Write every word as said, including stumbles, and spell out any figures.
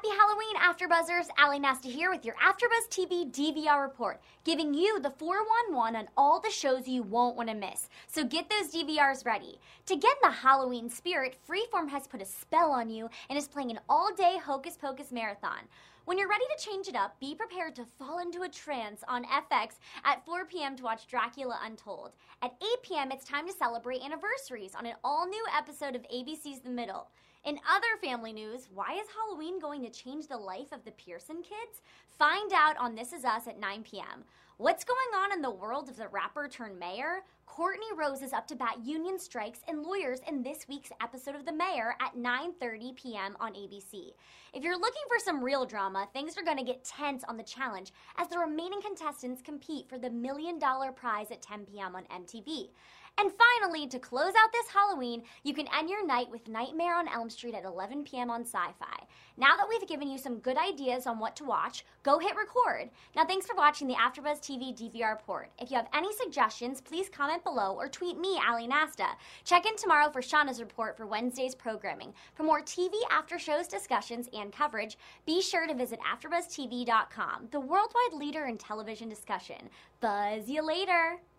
Happy Halloween, AfterBuzzers! Ali Nasta here with your AfterBuzz T V D V R report, giving you the four one one on all the shows you won't want to miss. So get those D V Rs ready. To get in the Halloween spirit, Freeform has put a spell on you and is playing an all-day Hocus Pocus marathon. When you're ready to change it up, be prepared to fall into a trance on F X at four p m to watch Dracula Untold. At eight p m, it's time to celebrate anniversaries on an all-new episode of A B C's The Middle. In other family news, why is Halloween going to change the life of the Pearson kids? Find out on This Is Us at nine p m What's going on in the world of the rapper turned mayor? Courtney Rose is up to bat union strikes and lawyers in this week's episode of The Mayor at nine thirty p m on A B C. If you're looking for some real drama, things are going to get tense on The Challenge as the remaining contestants compete for the million dollar prize at ten p m on M T V. And finally, to close out this Halloween, you can end your night with Nightmare on Elm Street at eleven p m on Sci-Fi. Now that we've given you some good ideas on what to watch, go hit record. Now, thanks for watching the AfterBuzz T V D V R report. If you have any suggestions, please comment below or tweet me, Ali Nasta. Check in tomorrow for Shauna's report for Wednesday's programming. For more T V after shows discussions and coverage, be sure to visit AfterBuzz T V dot com, the worldwide leader in television discussion. Buzz you later!